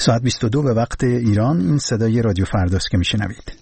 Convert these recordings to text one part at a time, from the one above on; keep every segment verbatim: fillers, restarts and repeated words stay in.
ساعت بیست و دو به وقت ایران. این صدای رادیو فرداست که میشنوید.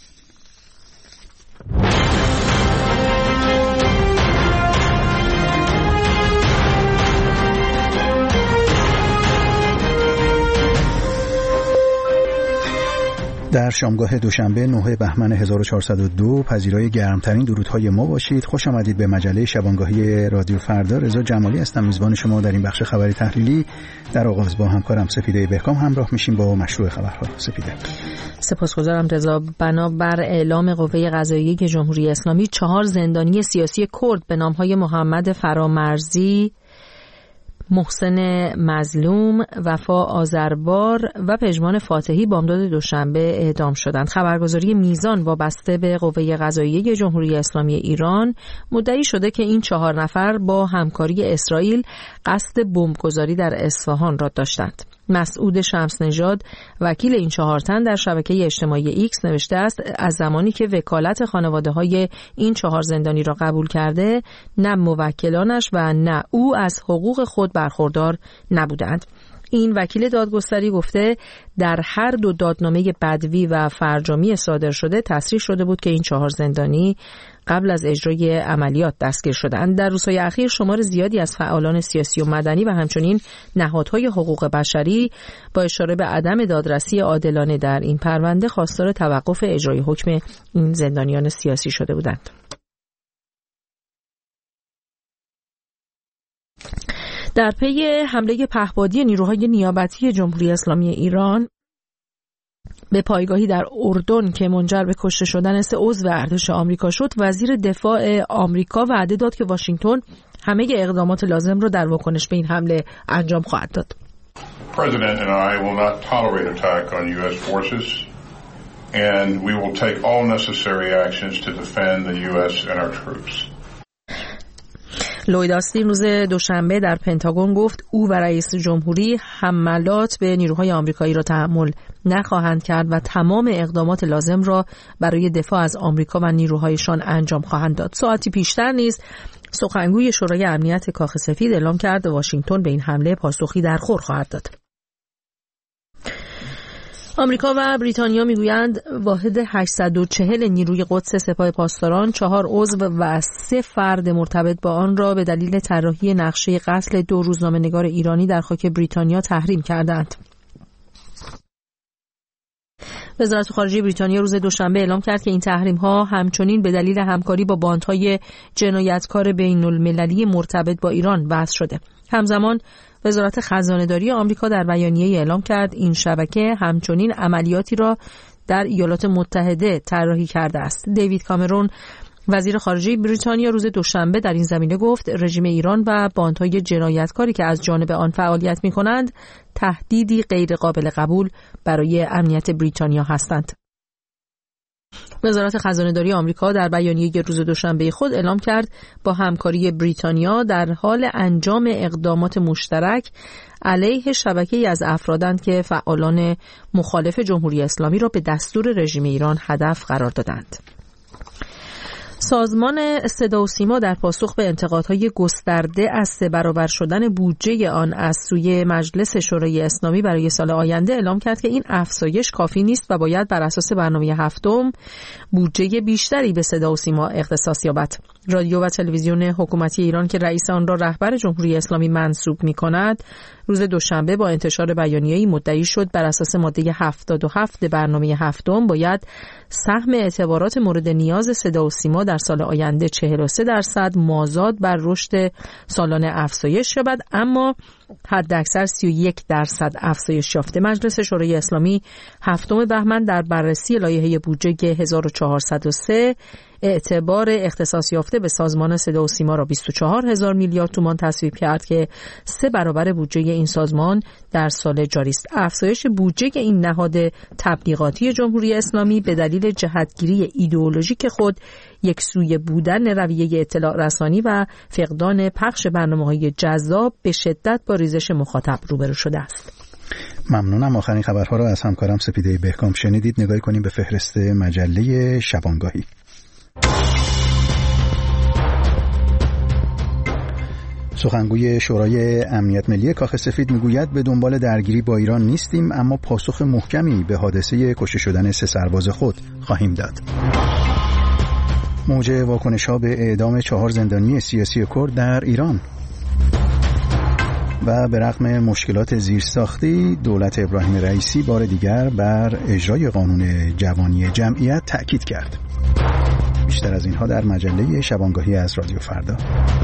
در شامگاه دوشنبه نهم بهمن هزار و چهارصد و دو پذیرای گرمترین درودهای ما باشید. خوش آمدید به مجله شبانگاهی رادیو فردا. رضا جمالی هستم، میزبان شما در این بخش خبری تحلیلی. در آغاز با همکارم سپیده بهکام همراه میشیم با مشروع خبرها. سپیده. سپاسگزارم رضا. بنابر اعلام قوه قضاییه جمهوری اسلامی، چهار زندانی سیاسی کرد به نامهای محمد فرامرزی، محسن مظلوم، وفا آذربار و پژمان فاتحی بامداد دوشنبه اعدام شدند. خبرگزاری میزان وابسته به قوه قضاییه جمهوری اسلامی ایران مدعی شده که این چهار نفر با همکاری اسرائیل قصد بمبگذاری در اصفهان را داشتند. مسعود شمس نژاد وکیل این چهار تن در شبکه اجتماعی ایکس نوشته است از زمانی که وکالت خانواده‌های این چهار زندانی را قبول کرده، نه موکلانش و نه او از حقوق خود برخوردار نبودند. این وکیل دادگستری گفته در هر دو دادنامه بدوی و فرجامی صادر شده تصریح شده بود که این چهار زندانی قبل از اجرای عملیات دستگیر شدند. در روزهای اخیر شمار زیادی از فعالان سیاسی و مدنی و همچنین نهادهای حقوق بشری با اشاره به عدم دادرسی عادلانه در این پرونده خواستار توقف اجرای حکم این زندانیان سیاسی شده بودند. در پی حمله پهپادی نیروهای نیابتی جمهوری اسلامی ایران به پایگاهی در اردن که منجر به کشته شدن سه عضو ارتش آمریکا شد، وزیر دفاع آمریکا وعده داد که واشنگتن همه اقدامات لازم را در واکنش به این حمله انجام خواهد داد. President and I will not tolerate attack on U S forces and we will take all necessary actions to defend the U S and our troops. لوید آستین روز دوشنبه در پنتاگون گفت او و رئیس جمهوری حملات به نیروهای آمریکایی را تحمل نخواهند کرد و تمام اقدامات لازم را برای دفاع از آمریکا و نیروهایشان انجام خواهند داد. ساعتی پیشتر نیز سخنگوی شورای امنیت کاخ سفید اعلام کرد واشنگتن به این حمله پاسخی درخور خواهد داد. آمریکا و بریتانیا میگویند واحد هشتصد و چهل نیروی قدس سپاه پاسداران چهار عضو و سه فرد مرتبط با آن را به دلیل طراحی نقشه قتل دو روزنامه‌نگار ایرانی در خاک بریتانیا تحریم کردند. وزارت خارجه بریتانیا روز دوشنبه اعلام کرد که این تحریم‌ها همچنین به دلیل همکاری با باندهای جنایتکار بین‌المللی مرتبط با ایران وضع شده. همزمان وزارت خزانه‌داری آمریکا در بیانیه‌ای اعلام کرد این شبکه همچنین عملیاتی را در ایالات متحده طراحی کرده است. دیوید کامرون وزیر خارجه بریتانیا روز دوشنبه در این زمینه گفت رژیم ایران و باندهای جنایتکاری که از جانب آن فعالیت می‌کنند تهدیدی غیرقابل قبول برای امنیت بریتانیا هستند. وزارت خزانه‌داری آمریکا در بیانیه روز دوشنبه خود اعلام کرد با همکاری بریتانیا در حال انجام اقدامات مشترک علیه شبکه‌ای از افرادند که فعالان مخالف جمهوری اسلامی را به دستور رژیم ایران هدف قرار دادند. سازمان صدا و سیما در پاسخ به انتقادهای گسترده از سه برابر شدن بودجه آن از سوی مجلس شورای اسلامی برای سال آینده اعلام کرد که این افزایش کافی نیست و باید بر اساس برنامه هفتم بودجه بیشتری به صدا و سیما اختصاص یابد. رادیو و تلویزیون حکومتی ایران که رئیس آن را رهبر جمهوری اسلامی منصوب می‌کند، روز دوشنبه با انتشار بیانیه‌ای مدعی شد بر اساس ماده هفتاد و هفت برنامه هفتم باید سهم اعتبارات مورد نیاز صدا و سیما در سال آینده چهل و سه درصد مازاد بر رشد سالانه افزایش یابد، اما حداکثر سی و یک درصد افزایش یافته. مجلس شورای اسلامی هفتم بهمن در بررسی لایحه بودجه هزار و چهارصد و سه اعتبار اختصاص یافته به سازمان صدا و سیما را بیست و چهار هزار میلیارد تومان تصویب کرد که سه برابر بودجه این سازمان در سال جاری است. افزایش بودجه این نهاد تبلیغاتی جمهوری اسلامی به دلیل جهتگیری ایدئولوژیک خود، یکسوی بودن رویه اطلاع رسانی و فقدان پخش برنامه‌های جذاب به شدت با ریزش مخاطب روبرو شده است. ممنونم. آخرین خبرها را از همکارم سپیده بهکام شنیدید. نگاهی کنیم به فهرست مجله شبانگاهی. سخنگوی شورای امنیت ملی کاخ سفید میگوید به دنبال درگیری با ایران نیستیم، اما پاسخ محکمی به حادثه کشته شدن سه سرباز خود خواهیم داد. موج واکنش‌ها به اعدام چهار زندانی سیاسی کرد در ایران. و به رغم مشکلات زیرساختی، دولت ابراهیم رئیسی بار دیگر بر اجرای قانون جوانی جمعیت تأکید کرد. بیشتر از اینها در مجله شبانگاهی از رادیو فردا.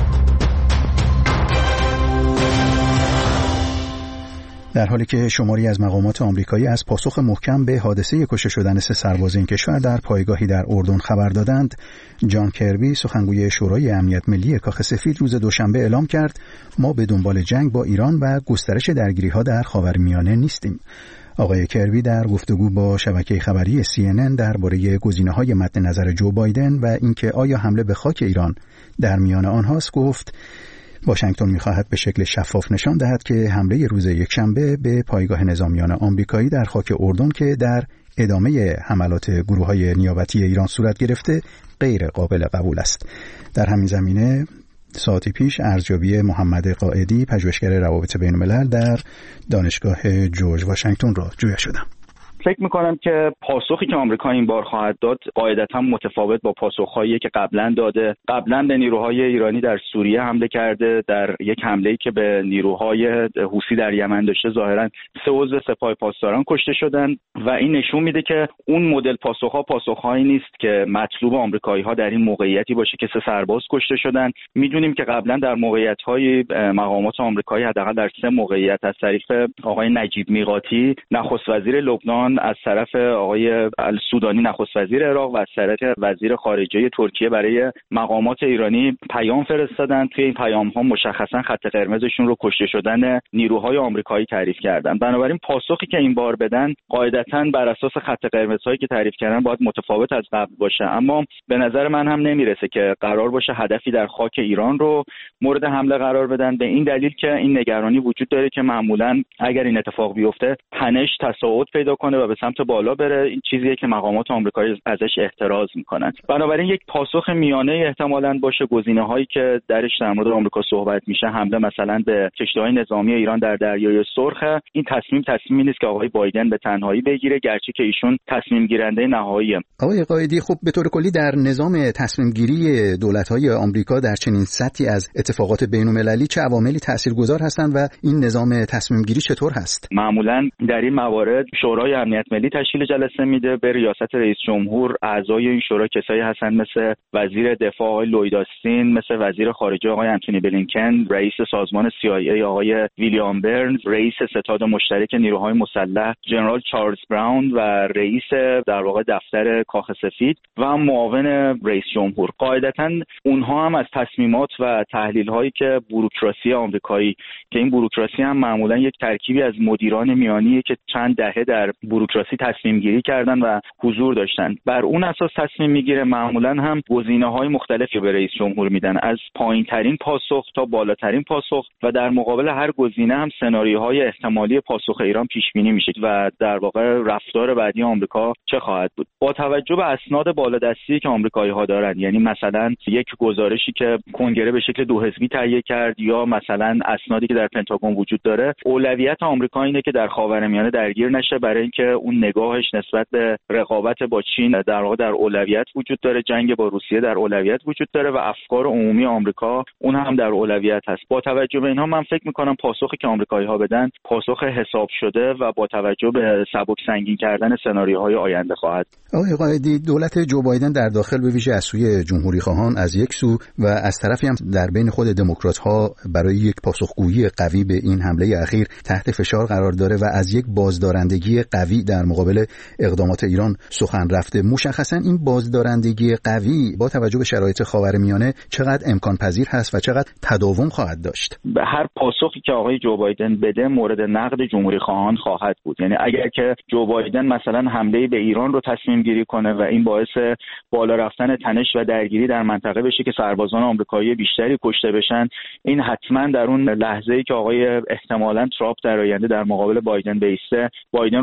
در حالی که شماری از مقامات آمریکایی از پاسخ محکم به حادثه کشته شدن سه سرباز این کشور در پایگاهی در اردن خبر دادند، جان کربی سخنگوی شورای امنیت ملی کاخ سفید روز دوشنبه اعلام کرد ما به دنبال جنگ با ایران و گسترش درگیری‌ها در خاورمیانه نیستیم. آقای کربی در گفتگو با شبکه خبری سی ان ان درباره گزینه‌های مد نظر جو بایدن و اینکه آیا حمله به خاک ایران در میان آنهاست گفت واشنگتن می‌خواهد به شکل شفاف نشان دهد که حمله روز یکشنبه به پایگاه نظامیان آمریکایی در خاک اردن که در ادامه حملات گروه‌های نیابتی ایران صورت گرفته غیر قابل قبول است. در همین زمینه ساعتی پیش ارزیابی محمد قائدی پژوهشگر روابط بین‌الملل در دانشگاه جورج واشنگتن را جویا شدم. فکر میکنم که پاسخی که آمریکا این بار خواهد داد قاعدتاً متفاوت با پاسخهایی که قبلا داده. قبلا به نیروهای ایرانی در سوریه حمله کرده، در یک حمله‌ای که به نیروهای حوثی در یمن داشته ظاهراً سه عضو سپاه پاسداران کشته شدند و این نشون میده که اون مدل پاسخها پاسخهایی نیست که مطلوب آمریکایی‌ها در این موقعیتی باشه که سه سرباز کشته شدن. میدونیم که قبلا در موقعیت‌های مقامات آمریکایی حداقل در سه موقعیت از طریق آقای نجیب میقاتی نخست وزیر لبنان، از طرف آقای السودانی نخست وزیر عراق و از طرف وزیر خارجه ترکیه برای مقامات ایرانی پیام فرستادن. توی این پیام‌ها مشخصا خط قرمزشون رو کشته شدن نیروهای آمریکایی تعریف کردن. بنابراین پاسخی که این بار بدن قاعدتاً بر اساس خط قرمزهایی که تعریف کردن باید متفاوت از قبل باشه، اما به نظر من هم نمیرسه که قرار باشه هدفی در خاک ایران رو مورد حمله قرار بدن، به این دلیل که این نگرانی وجود داره که معمولاً اگر این اتفاق بیفته تنش تصاعد پیدا کنه و به سمت بالا بره. این چیزیه که مقامات آمریکایی ازش احتراز میکنن. بنابراین یک پاسخ میانه احتمالاً باشه. گزینه‌هایی که درش در مورد آمریکا صحبت میشه حمله مثلا به کشتی‌های نظامی ایران در دریای سرخ. این تصمیم تصمیمی نیست که آقای بایدن به تنهایی بگیره، گرچه که ایشون تصمیم گیرنده نهاییه. آقای قائدی، خب به طور کلی در نظام تصمیم گیری دولت‌های آمریکا در چنین سطحی از اتفاقات بین‌المللی چه عواملی تاثیرگذار هستند و این نظام تصمیم گیری چطور هست؟ معمولاً در این موارد شورای امنیت ملی تشکیل جلسه میده، به ریاست رئیس جمهور اعضای این شورا کسایی هستن مثل وزیر دفاع آقای لوید آستین، مثل وزیر خارجه آقای انتونی بلینکن، رئیس سازمان سی آی ای آقای ویلیام برنز، رئیس ستاد مشترک نیروهای مسلح جنرال چارلز براون و رئیس در واقع دفتر کاخ سفید و معاون رئیس جمهور. قاعدتاً اونها هم از تصمیمات و تحلیل‌هایی که بوروکراسی آمریکایی که این بوروکراسی هم معمولاً یک ترکیبی از مدیران میانیه که چند دهه در بوروکراسی تصمیم گیری کردن و حضور داشتن، بر اون اساس تصمیم میگیره. معمولا هم گزینه‌های مختلفی به رئیس جمهور میدن، از پایین‌ترین پاسخ تا بالاترین پاسخ، و در مقابل هر گزینه هم سناریوهای احتمالی پاسخ ایران پیش بینی میشه و در واقع رفتار بعدی آمریکا چه خواهد بود. با توجه به اسناد بالادستی که آمریکایی‌ها دارن، یعنی مثلا یک گزارشی که کنگره به شکل دو حزبی تهیه کرد یا مثلا اسنادی که در پنتاگون وجود داره، اولویت آمریکا اینه که در خاورمیانه درگیر نشه، برای اینکه اون نگاهش نسبت به رقابت با چین در واقع در اولویت وجود داره، جنگ با روسیه در اولویت وجود داره و افکار عمومی آمریکا اون هم در اولویت هست. با توجه به اینها من فکر می‌کنم پاسخی که آمریکایی‌ها بدن پاسخ حساب شده و با توجه به سبک سنگین کردن سناریوهای آینده خواهد. آقای قائدی، دولت جو بایدن در داخل به ویژه از سوی جمهوری خواهان از یک سو و از طرفی هم در بین خود دموکرات‌ها برای یک پاسخگویی قوی به این حمله اخیر تحت فشار قرار داره و از یک بازدارندگی قوی در مقابل اقدامات ایران سخن رفته. مشخصاً این بازدارندگی قوی با توجه به شرایط خاورمیانه چقدر امکان پذیر هست و چقدر تداوم خواهد داشت؟ به هر پاسخی که آقای جو بایدن بده مورد نقد جمهوری خواهان خواهد بود. یعنی اگر که جو بایدن مثلا حمله به ایران رو تصمیم گیری کنه و این باعث بالا رفتن تنش و درگیری در منطقه بشه که سربازان آمریکایی بیشتری کشته بشن، این حتما در اون لحظه‌ای که آقای احتمالاً ترامپ در آینده در مقابل بایدن بیسته، بایدن رو سرزنش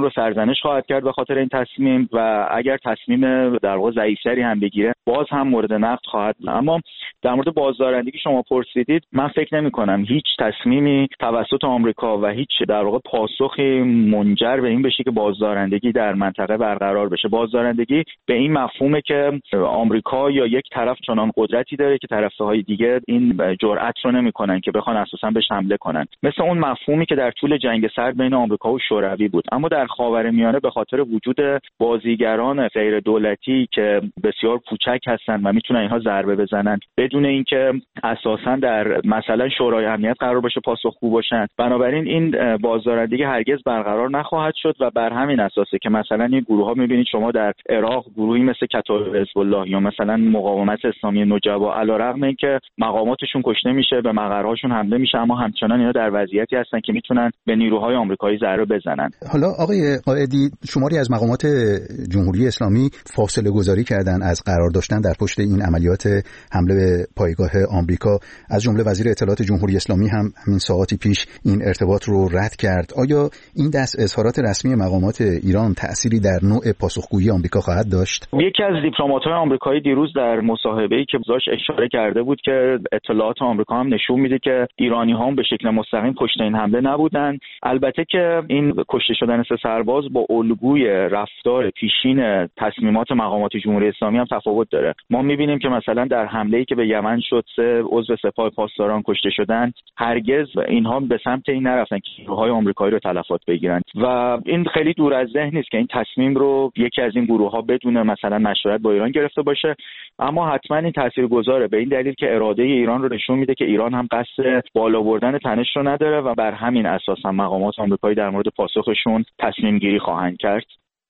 تنش خواهد کرد به خاطر این تصمیم و اگر تصمیم در واقع ضعیف‌تری هم بگیره باز هم مورد نقد خواهد بود. اما در مورد بازدارندگی شما پرسیدید، من فکر نمی‌کنم هیچ تصمیمی توسط آمریکا و هیچ در واقع پاسخی منجر به این بشه که بازدارندگی در منطقه برقرار بشه. بازدارندگی به این مفهومه که آمریکا یا یک طرف چنان قدرتی داره که طرف‌های دیگه این جرأت رو نمی‌کنن که بخوان اساساً بهش حمله کنن، مثل اون مفهومی که در طول جنگ سرد بین آمریکا و شوروی بود. اما در خاورمیانه به خاطر وجود بازیگران غیر دولتی که بسیار کوچک هستن و میتونن اینها ضربه بزنن بدون اینکه اساساً در مثلا شورای امنیت قرار باشه پاسخگو باشن، بنابراین این بازدارندگی هرگز برقرار نخواهد شد و بر همین اساسه که مثلا این گروه‌ها می‌بینید شما در عراق گروهی مثل کتایب حزب الله یا مثلا مقاومت اسلامی نجبا علیرغم اینکه مقاماتشون کشته میشه به مقرهاشون حمله میشه، اما همچنان اینا در وضعیتی هستن که میتونن به نیروهای آمریکایی ضربه بزنن. حالا آقای قائدی، شماری از مقامات جمهوری اسلامی فاصله گذاری کردن از قرار داشتن در پشت این عملیات حمله به پایگاه آمریکا، از جمله وزیر اطلاعات جمهوری اسلامی هم همین ساعاتی پیش این ارتباط رو رد کرد. آیا این دست اظهارات رسمی مقامات ایران تأثیری در نوع پاسخگویی آمریکا خواهد داشت؟ یکی از دیپلمات‌های آمریکایی دیروز در مصاحبه‌ای که گذاشت اشاره کرده بود که اطلاعات آمریکا هم نشون میده که ایرانی‌ها هم به شکل مستقیم پشت این حمله نبودن. البته که این کشته شدن سه سرباز با الگوی رفتار پیشین تصمیمات مقامات جمهوری اسلامی هم تفاوت داره. ما می‌بینیم که مثلا در حمله‌ای که به یمن شد سه عضو سپاه پاسداران کشته شدن، هرگز اینها به سمت این نرفتن که نیروهای آمریکایی رو تلفات بگیرن و این خیلی دور از ذهن نیست که این تصمیم رو یکی از این گروه‌ها بدون مثلا مشورت با ایران گرفته باشه، اما حتما این تاثیرگذاره به این دلیل که اراده ایران رو نشون میده که ایران هم قصد بالا بردن تنش رو نداره و بر همین اساس هم مقامات آمریکایی در مورد پاسخشون تصمیم گیری خواهند کرد.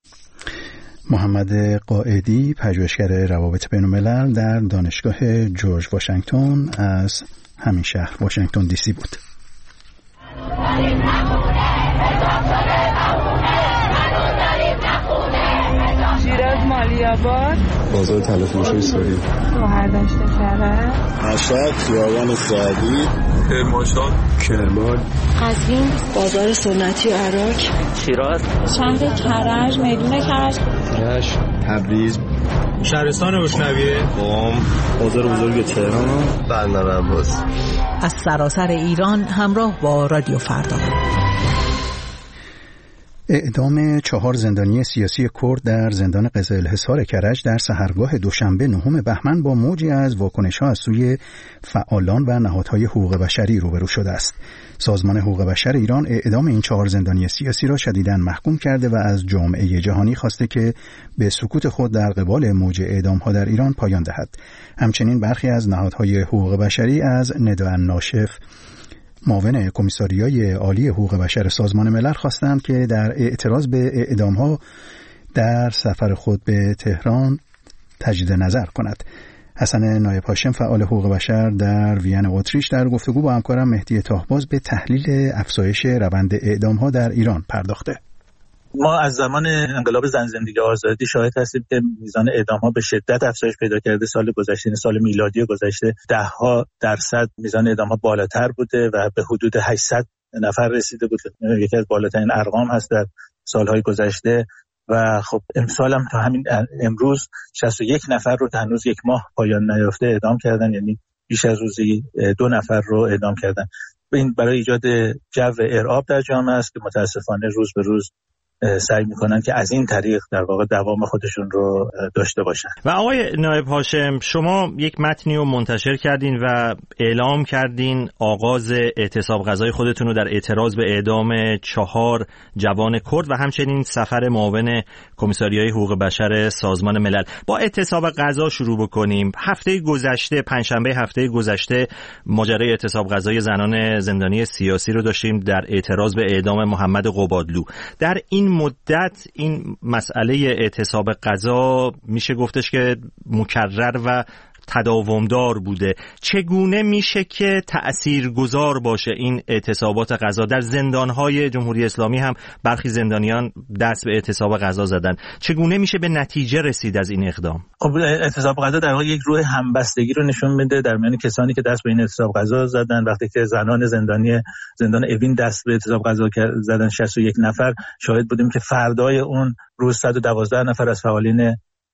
محمد قائدی، پژوهشگر روابط بین‌الملل در دانشگاه جورج واشنگتن از همین شهر واشنگتن دی سی بود. شیراز مالی‌آباد، بازار طلافروشی سوری، شهرداشت شهر، مشهد، خیابان سعدی، کرمانشاه، کرمان، قزوین، بازار سنتی عراق، شیراز، شهر کرج، میدون کرج، رشت، تبریز، شهرستان روشنویه، قم، بازار بزرگ تهران، بندر عباس. از سراسر ایران همراه با رادیو فردا. اعدام چهار زندانی سیاسی کرد در زندان قزلحصار کرج در سحرگاه دوشنبه نهم بهمن با موجی از واکنش‌ها از سوی فعالان و نهادهای حقوق بشری روبرو شده است. سازمان حقوق بشر ایران اعدام این چهار زندانی سیاسی را شدیداً محکوم کرده و از جامعه جهانی خواسته که به سکوت خود در قبال موج اعدام‌ها در ایران پایان دهد. همچنین برخی از نهادهای حقوق بشری از نداء الناشف، معاون کمیساریای عالی حقوق بشر سازمان ملل خواستند که در اعتراض به اعدام‌ها در سفر خود به تهران تجدید نظر کند. حسن نایب هاشم، فعال حقوق بشر در وین اتریش، در گفتگو با همکارم مهدی تاهباز به تحلیل افزایش روند اعدام‌ها در ایران پرداخته. ما از زمان انقلاب زن زندگی آزادی شاهد هستیم که میزان اعدام‌ها به شدت افزایش پیدا کرده. سال گذشته، سال میلادی گذشته، ده ها درصد میزان اعدام‌ها بالاتر بوده و به حدود هشتصد نفر رسیده بود. یکی از بالاترین ارقام هست در سالهای گذشته و خب امسال هم تا همین امروز شصت و یک نفر رو تا هنوز یک ماه پایان نیافته اعدام کردن، یعنی بیش از روزی دو نفر رو اعدام کردن. این برای ایجاد جو ارعاب در جامعه است که متاسفانه روز به روز سعی میکنن که از این طریق در واقع دوام خودشون رو داشته باشن. و آقای نایب هاشم، شما یک متنی رو منتشر کردین و اعلام کردین آغاز اعتصاب غذای خودتون رو در اعتراض به اعدام چهار جوان کرد و همچنین سفر معاون کمیساریای حقوق بشر سازمان ملل. با اعتصاب غذا شروع بکنیم. هفته گذشته، پنجشنبه هفته گذشته، ماجرای اعتصاب غذای زنان زندانی سیاسی رو داشتیم در اعتراض به اعدام محمد قبادلو. در این مدت این مسئله اعتصاب غذا میشه گفتش که مکرر و تداومدار بوده. چگونه میشه که تأثیرگذار باشه این اعتصابات غذا؟ در زندان‌های جمهوری اسلامی هم برخی زندانیان دست به اعتصاب غذا زدن. چگونه میشه به نتیجه رسید از این اقدام؟ خب اعتصاب غذا در واقع یک روح همبستگی رو نشون میده در میان کسانی که دست به این اعتصاب غذا زدن. وقتی که زنان زندانی زندان اوین دست به اعتصاب غذا زدن شصت و یک نفر، شاهد بودیم که فردای اون روز صد و دوازده نفر از فعالین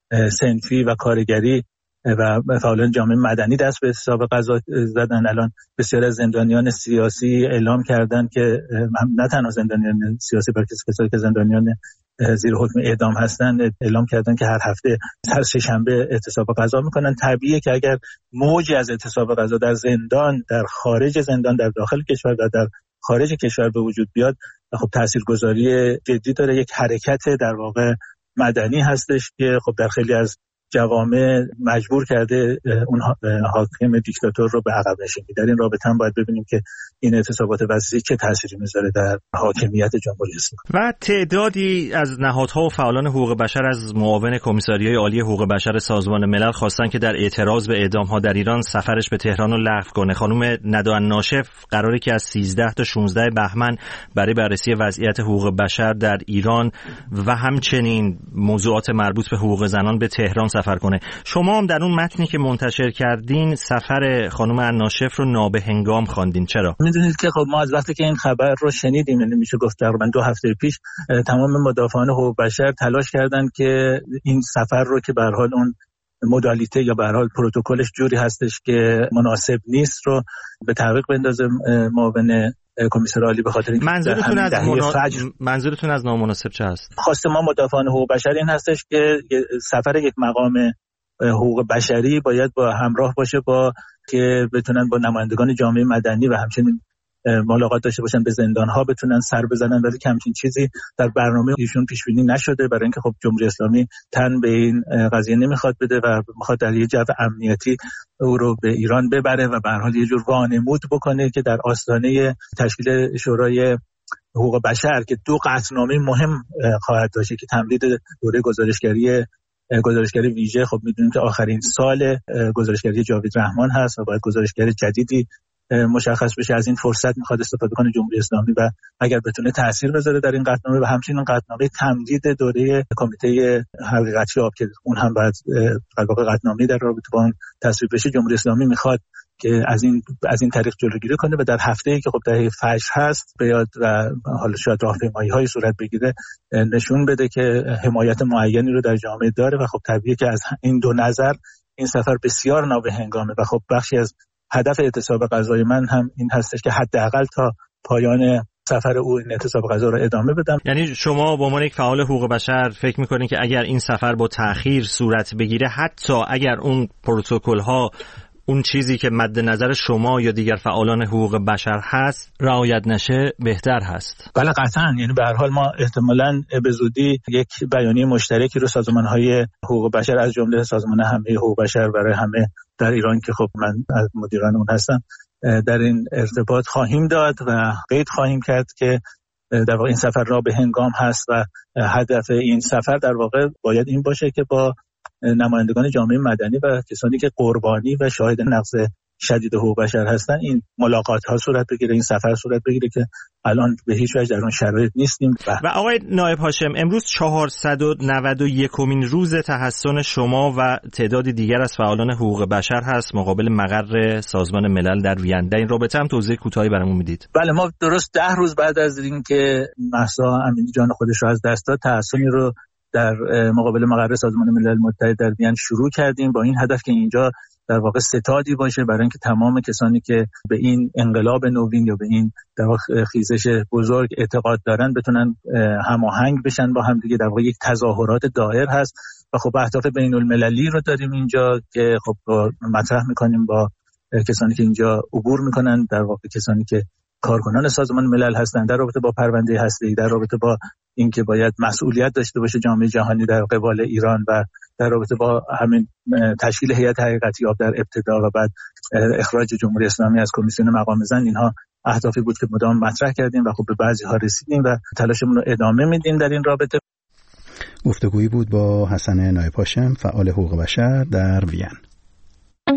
صنفی و کارگری و فعالان جامعه مدنی دست به اعتصاب غذا زدن. الان بسیار از زندانیان سیاسی اعلام کردن که نه تنها زندانیان سیاسی بلکه کسایی که زندانیان زیر حکم اعدام هستن اعلام کردن که هر هفته هر سه شنبه اعتصاب غذا میکنن. طبیعیه که اگر موجی از اعتصاب غذا در زندان، در خارج زندان، در داخل کشور و در خارج کشور به وجود بیاد، خب تاثیرگذاری جدی داره. یک حرکت در واقع مدنی هستش که خب در خیلی از جوامع مجبور کرده اون حاکم دیکتاتور رو به عقب نشینی. در این رابطه هم باید ببینیم که این اعتصابات وسیع چه تأثیری میذاره در حاکمیت جمهوری اسلامی. و تعدادی از نهادها و فعالان حقوق بشر از معاون کمیساریای عالی حقوق بشر سازمان ملل خواستن که در اعتراض به اعدام‌ها در ایران سفرش به تهران رو لغو کنه. خانم ندى الناشف قراره که از سیزده تا شانزده بهمن برای بررسی وضعیت حقوق بشر در ایران و همچنین موضوعات مربوط به حقوق زنان به تهران سفر کنه. شما هم در اون متنی که منتشر کردین سفر خانم الناشف رو نابهنگام خواندین. چرا؟ میدونید که خب ما از وقتی که این خبر رو شنیدیم، یعنی میشه گفت تقریبا دو هفته پیش، تمام مدافعان حقوق بشر تلاش کردن که این سفر رو که به هر حال اون مدالیته یا به هر حال پروتکلش جوری هستش که مناسب نیست رو به تعویق بندازه معاون کمیسر عالی. به خاطر اینکه منظورتون از منا... منظورتون از نامناسب چه هست؟ خواست ما مدافعان حقوق بشر این هستش که سفر یک مقام حقوق بشری باید با همراه باشه با که بتونن با نمایندگان جامعه مدنی و همچنین ملاقات داشته باشن، به زندان‌ها بتونن سر بزنن، ولی که همچین چیزی در برنامه ایشون پیش بینی نشده، برای اینکه خب جمهوری اسلامی تن به این قضیه نمیخواد بده و میخواد در یه جو امنیتی او رو به ایران ببره و به هر حال یه جور وانمود بکنه که در آستانه تشکیل شورای حقوق بشر که دو قطعنامه مهم خواهد داشت که تمدید دوره گزارشگری گزارشگری ویژه، خب میدونیم که آخرین سال گزارشگری جاوید رحمان هست و باید گزارشگر جدیدی مشخص بشه. از این فرصت میخواد استفاده کنه جمهوری اسلامی و اگر بتونه تاثیر بذاره در این قطعنامه و همچنین قطعنامه تمدید دوره کمیته حقیقتی آب که اون هم باید قطعنامه در رابطه با اون تصویب بشه، جمهوری اسلامی میخواد که از این از این طریق جلوگیری کنه و در هفته‌ای که خب دهه فجر هست بیاد و حالا شاید راهپیمایی‌های صورت بگیره، نشون بده که حمایت معینی رو در جامعه داره و خب طبیعیه که از این دو نظر این سفر بسیار نابهنگامه و خب بخشی از هدف اعتصاب غذای من هم این هستش که حداقل تا پایان سفر او این اعتصاب غذا رو ادامه بدم. یعنی شما به عنوان یک فعال حقوق بشر فکر می‌کنید که اگر این سفر با تأخیر صورت بگیره، حتی اگر اون پروتکل‌ها، اون چیزی که مد نظر شما یا دیگر فعالان حقوق بشر هست رعایت نشه، بهتر هست؟ بله قطعاً. یعنی به هر حال ما احتمالاً به زودی یک بیانیه مشترکی رو سازمان‌های حقوق بشر از جمله سازمان همه حقوق بشر برای همه در ایران که خب من از مدیران اون هستم در این ارتباط خواهیم داد و قید خواهیم کرد که در واقع این سفر را به هنگام هست و هدف این سفر در واقع باید این باشه که با نمایندگان جامعه مدنی و کسانی که قربانی و شاهد نقض شدید حقوق بشر هستن این ملاقات ها صورت بگیره، این سفر صورت بگیره که الان به هیچ وجه در اون شرایط نیستیم. و آقای نایب هاشم، امروز چهارصد و نود و یکمین روز تحسن شما و تعدادی دیگر از فعالان حقوق بشر هست مقابل مقر سازمان ملل در وین. در این رابطه هم توضیح کوتاهی برامون میدید؟ بله، ما درست ده روز بعد از اینکه مهسا امینی جان خودش رو از دست داد، تحسنی رو در مقابل مقر سازمان ملل متحد در وین شروع کردیم با این هدف که اینجا در واقع ستادی باشه برای اینکه تمام کسانی که به این انقلاب نوین یا به این در واقع خیزش بزرگ اعتقاد دارن بتونن هماهنگ بشن با هم دیگه. در واقع یک تظاهرات دائر هست و خب اهداف بین المللی رو داریم اینجا که خب مطرح میکنیم با کسانی که اینجا عبور میکنن، در واقع کسانی که کارکنان سازمان ملل هستند، در رابطه با پرونده هسته‌ای، در رابطه با اینکه باید مسئولیت داشته باشه جامعه جهانی در قبال ایران و در رابطه با همین تشکیل هیئت حقیقتی آب در ابتدا و بعد اخراج جمهوری اسلامی از کمیسیون مقام زن. اینها اهدافی بود که مدام مطرح کردیم و خب به بعضی ها رسیدیم و تلاشمون رو ادامه میدیم در این رابطه. گفتگویی بود با حسن نایب هاشم، فعال حقوق بشر در وین.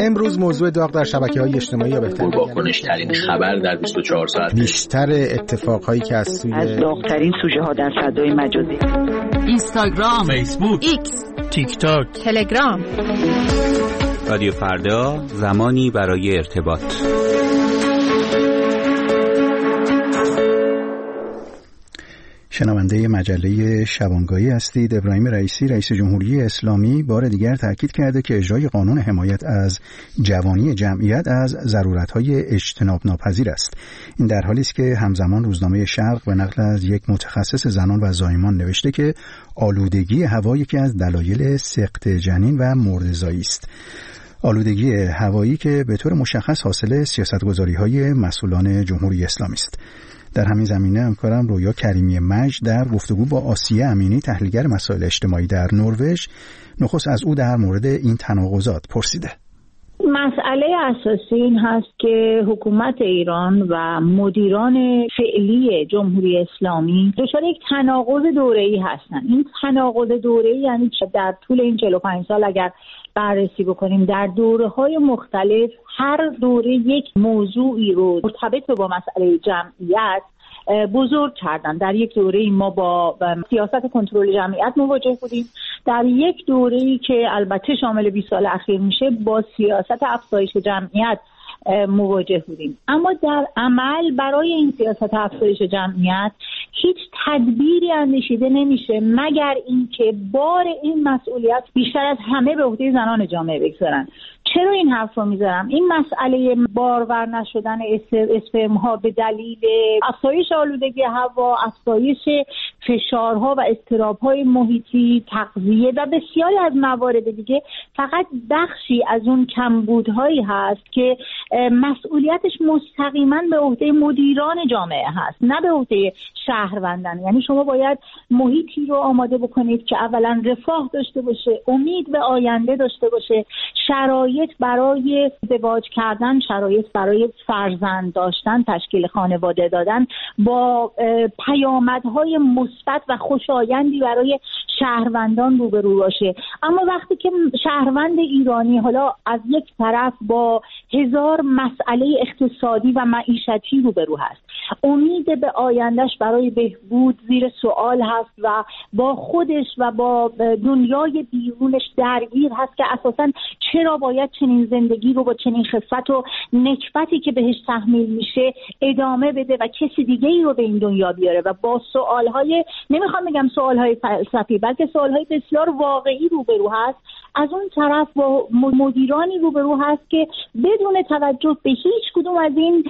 امروز موضوع داغ در شبکه‌های اجتماعی یا بهتر واکنش‌ترین خبر در بیست و چهار ساعت، بیشتر اتفاقهایی که از سوی از داغ‌ترین سوژه‌ها در فضای مجازی، اینستاگرام، فیسبوک، ایکس، تیک تاک، تلگرام. رادیو فردا، زمانی برای ارتباط. شنونده مجله شبانگاهی هستید. ابراهیم رئیسی رئیس جمهوری اسلامی بار دیگر تاکید کرده که اجرای قانون حمایت از جوانی جمعیت از ضرورت‌های اجتناب ناپذیر است. این در حالی است که همزمان روزنامه شرق به نقل از یک متخصص زنان و زایمان نوشته که آلودگی هوا یکی از دلایل سقط جنین و مرده‌زایی است. آلودگی هوایی که به طور مشخص حاصل سیاست‌گذاری‌های مسئولان جمهوری اسلامی است. در همین زمینه همکارم رویا کریمی مجد در گفتگو با آسیه امینی تحلیلگر مسائل اجتماعی در نروژ نخست از او در مورد این تناقضات پرسیده. مسئله اساسی این هست که حکومت ایران و مدیران فعلی جمهوری اسلامی دچار یک تناقض دوره‌ای هستند. این تناقض دوره‌ای یعنی در طول این چهل و پنج سال اگر بررسی بکنیم در دوره‌های مختلف هر دوره یک موضوعی رو مرتبط با مسئله جمعیت بزرگ کردن. در یک دوره‌ای ما با سیاست کنترل جمعیت مواجه بودیم، در یک دوره‌ای که البته شامل بیست سال اخیر میشه با سیاست افزایش جمعیت مواجه بودیم. اما در عمل برای این سیاست افزایش جمعیت هیچ تدبیری اندیشیده نمیشه مگر اینکه بار این مسئولیت بیشتر از همه به عهده زنان جامعه بگذارن. چرا این حرف رو میذارم؟ این مسئله بارور نشدن اسپرم ها به دلیل افزایش آلودگی هوا، افزایش فشارها و اضطراب‌های محیطی، تغذیه و بسیاری از موارد دیگه فقط بخشی از اون کمبودهایی هست که مسئولیتش مستقیما به عهده مدیران جامعه هست، نه به عهده شهروندان. یعنی شما باید محیطی رو آماده بکنید که اولا رفاه داشته باشه، امید به آینده داشته باشه، شرایط برای ازدواج کردن، شرایط برای فرزند داشتن، تشکیل خانواده دادن با پیامدهای مثبت و خوشایندی برای شهروندان روبرو باشه. اما وقتی که شهروند ایرانی حالا از یک طرف با هزار مسئله اقتصادی و معیشتی روبرو هست، امید به آیندهش برای بهبود زیر سوال هست و با خودش و با دنیای بیرونش درگیر هست که اساساً چرا باید چنین زندگی رو با چنین خفت و نکبتی که بهش تحمیل میشه ادامه بده و کسی دیگه ای رو به این دنیا بیاره و با سوالهای، نمیخوام بگم سوالهای فلسفی، بلکه سوالهای بسیار واقعی روبرو هست. از اون طرف با مدیرانی روبرو هست که بدون توجه به هیچ کدوم از این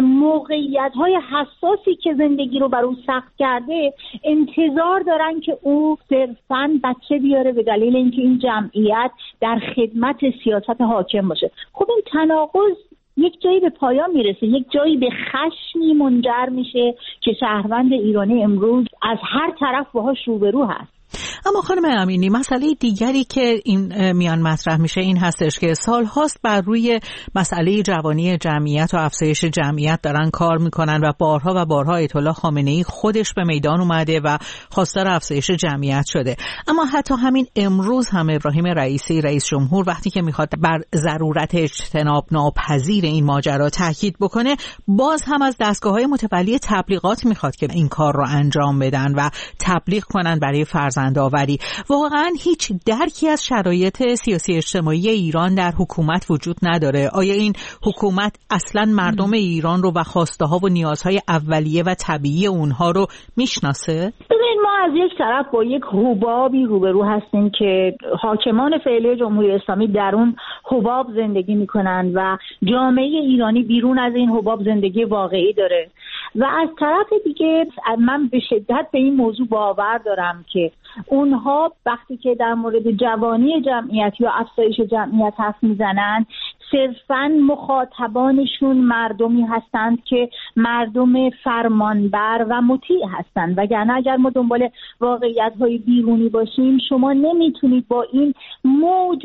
موقعیت‌های حساسی که زندگی رو بر او سخت کرده انتظار دارن که او صرفاً بچه بیاره به دلیل اینکه این جمعیت در خدمت سیاست حاکم باشه. خب این تناقض یک جایی به پایان میرسه، یک جایی به خشمی منجر میشه که شهروند ایرانی امروز از هر طرف باهاش روبرو هست. اما خانم امینی، مسئله دیگری که این میان مطرح میشه این هستش که سال هاست بر روی مسئله جوانی جمعیت و افزایش جمعیت دارن کار میکنن و بارها و بارها آیت الله خامنه‌ای خودش به میدان اومده و خواستار افزایش جمعیت شده. اما حتی همین امروز هم ابراهیم رئیسی رئیس جمهور وقتی که میخواد بر ضرورت اجتناب ناپذیر این ماجرا تاکید بکنه، باز هم از دستگاه‌های متولی تبلیغات میخواد که این کار رو انجام بدن و تبلیغ کنن برای فرزندآوری. واقعا هیچ درکی از شرایط سیاسی اجتماعی ایران در حکومت وجود نداره. آیا این حکومت اصلا مردم ایران رو و خواسته‌ها و نیازهای اولیه و طبیعی اونها رو میشناسه؟ ببین، ما از یک طرف با یک حبابی روبرو هستیم که حاکمان فعلی جمهوری اسلامی در اون حباب زندگی میکنن و جامعه ایرانی بیرون از این حباب زندگی واقعی داره و از طرف دیگه من به شدت به این موضوع باور دارم که اونها وقتی که در مورد جوانی جمعیت یا افزایش جمعیت حرف میزنن صرفاً مخاطبانشون مردمی هستند که مردم فرمانبر و مطیع هستند، وگرنه اگر ما دنبال واقعیت‌های بیرونی باشیم شما نمیتونید با این موج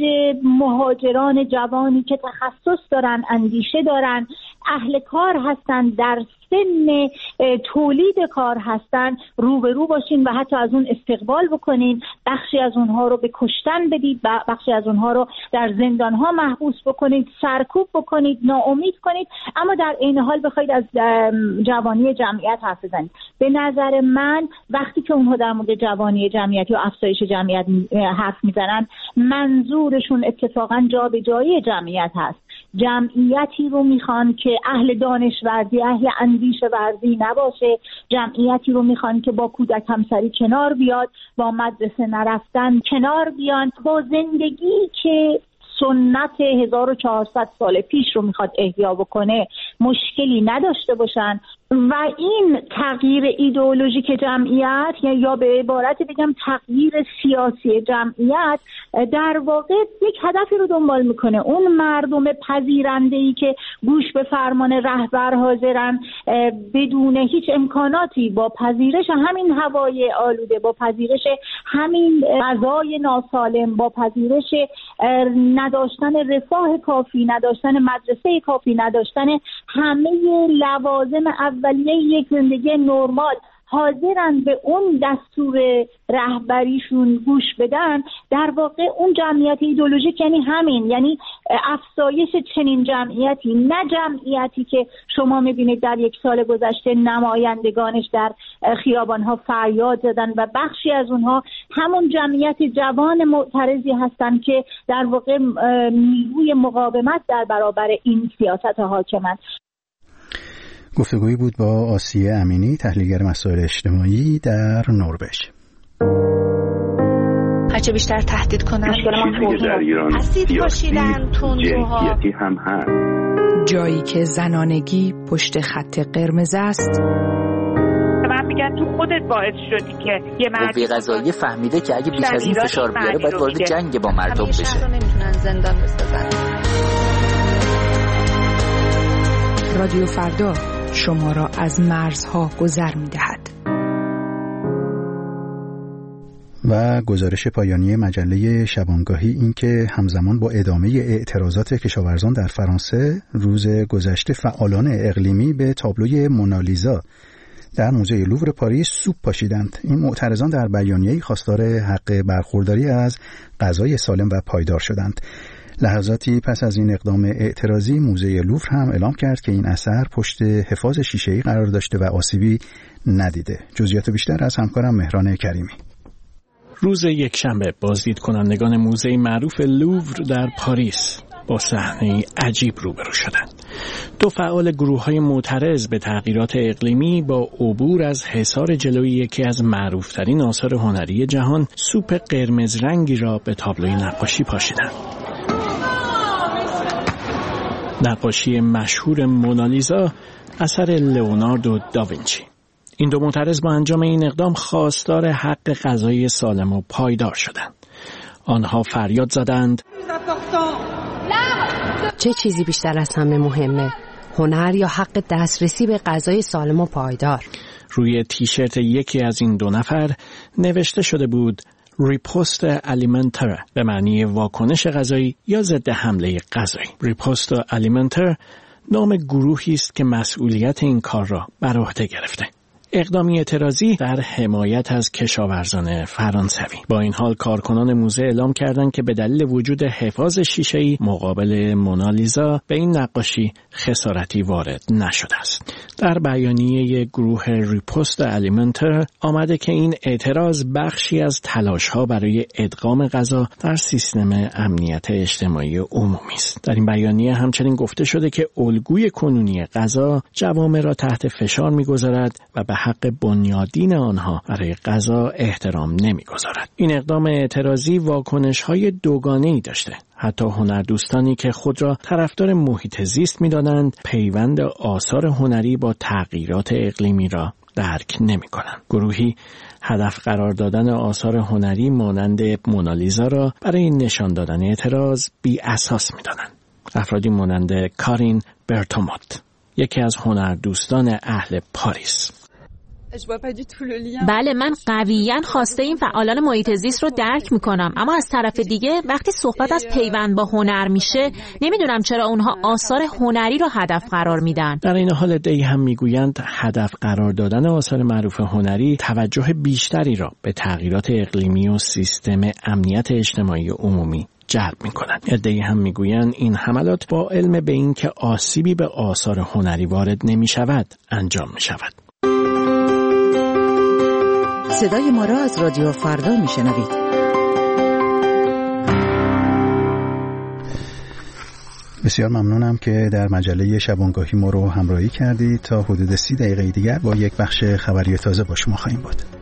مهاجران جوانی که تخصص دارن، اندیشه دارن، اهل کار هستند، در سن تولید کار هستن روبرو باشین و حتی از اون استقبال بکنین، بخشی از اونها رو به کشتن بدید، بخشی از اونها رو در زندانها محبوس بکنید، سرکوب بکنید، ناامید کنید، اما در عین حال بخواید از جوانی جمعیت حرف بزنید. به نظر من وقتی که اونها در مورد جوانی جمعیت یا افزایش جمعیت حرف میزنن، منظورشون اتفاقا جابجایی جمعیت هست. جمعیتی رو میخوان که اهل دانشورزی، اهل اندیشه ورزی نباشه، جمعیتی رو میخوان که با کودک همسری کنار بیاد، با مدرسه نرفتن کنار بیان، با زندگی که سنت هزار و چهارصد سال پیش رو میخواد احیا بکنه مشکلی نداشته باشن. و این تغییر ایدئولوژیک جمعیت یا به عبارت بگم تغییر سیاسی جمعیت در واقع یک هدفی رو دنبال میکنه. اون مردم پذیرنده‌ای که گوش به فرمان رهبر حاضرن بدون هیچ امکاناتی، با پذیرش همین هوای آلوده، با پذیرش همین غذای ناسالم، با پذیرش نداشتن رفاه کافی، نداشتن مدرسه کافی، نداشتن همه لوازم اولیه یک زندگی نرمال، حاضرن به اون دستور رهبریشون گوش بدن. در واقع اون جمعیت ایدئولوژیک یعنی همین، یعنی افزایش چنین جمعیتی، نه جمعیتی که شما میبینید در یک سال گذشته نمایندگانش در خیابانها فریاد زدن و بخشی از اونها همون جمعیت جوان معترضی هستن که در واقع نیروی مقاومت در برابر این سیاست حاکمند. گفتگویی بود با آسیه امینی، تحلیلگر مسائل اجتماعی در نروژ. هرچه بیشتر تهدید کنن اسید پاشیدن، تندروها هم هست. جایی که زنانگی پشت خط قرمز است. من میگم تو خودت باعث شدی که یه مرد قوه قضاییه فهمیده که اگه بیش از این فشار بیاره باید وارد جنگ با مردم بشه. نمیتونن زندان بسازن. رادیو فردا شما را از مرزها گذر می‌دهد. و گزارش پایانی مجله شبانگاهی این که همزمان با ادامه اعتراضات کشاورزان در فرانسه، روز گذشته فعالان اقلیمی به تابلوی مونالیزا در موزه لوور پاریس سوپ پاشیدند. این معترضان در بیانیه‌ای خواستار حق برخورداری از غذای سالم و پایدار شدند. لحظاتی پس از این اقدام اعتراضی، موزه لوور هم اعلام کرد که این اثر پشت حفاظ شیشه‌ای قرار داشته و آسیبی ندیده. جزئیات بیشتر از همکارم مهران کریمی. روز یکشنبه بازدید کنندگان موزه معروف لوور در پاریس با صحنه‌ای عجیب روبرو شدند. دو فعال گروه‌های معترض به تغییرات اقلیمی با عبور از حصار جلوی یکی از معروف‌ترین آثار هنری جهان، سوپ قرمز رنگی را به تابلوی نقاشی پاشیدند. نقاشی مشهور مونالیزا اثر لئوناردو داوینچی. این دو معترض با انجام این اقدام خواستار حق غذایی سالم و پایدار شدند. آنها فریاد زدند: چه چیزی بیشتر از همه مهمه؟ هنر یا حق دسترسی به غذای سالم و پایدار؟ روی تیشرت یکی از این دو نفر نوشته شده بود ریپوست الیمنتر، به معنی واکنش غذایی یا ضد حمله غذایی. ریپوست الیمنتر نام گروهی است که مسئولیت این کار را بر عهده گرفته. اقدامی اعتراضی در حمایت از کشاورزان فرانسوی. با این حال کارکنان موزه اعلام کردند که به دلیل وجود حفاظ شیشه‌ای مقابل مونالیزا به این نقاشی خسارتی وارد نشده است. در بیانیه گروه ریپوست الیمنتر آمده که این اعتراض بخشی از تلاش‌ها برای ادغام غذا در سیستم امنیت اجتماعی عمومی است. در این بیانیه همچنین گفته شده که الگوی کنونی غذا جوامع را تحت فشار می‌گذارد و به حق بنیادین آنها برای غذا احترام نمی‌گذارد. این اقدام اعتراضی واکنش‌های دوگانه‌ای داشته. حتی هنردوستانی که خود را طرفدار محیط زیست می‌دانند، پیوند آثار هنری با تغییرات اقلیمی را درک نمی‌کنند. گروهی هدف قرار دادن آثار هنری مانند مونالیزا را برای نشان دادن اعتراض بی اساس می‌دانند. افرادی مانند کارین برتوموت، یکی از هنردوستان اهل پاریس. بله، من قویاً خواسته این فعالان محیط زیست رو درک میکنم، اما از طرف دیگه وقتی صحبت از پیوند با هنر میشه نمیدونم چرا اونها آثار هنری رو هدف قرار میدن. در این حال دی هم میگویند هدف قرار دادن آثار معروف هنری توجه بیشتری را به تغییرات اقلیمی و سیستم امنیت اجتماعی عمومی جلب می‌کنند. عده‌ای هم می‌گویند این حملات با علم به این که آسیبی به آثار هنری وارد نمی‌شود انجام می‌شود. صدای ما را از رادیو فردا می‌شنوید. بسیار ممنونم که در مجله شبانگاهی ما رو همراهی کردید. تا حدود سی دقیقه دیگر با یک بخش خبری تازه با شما خواهیم بود.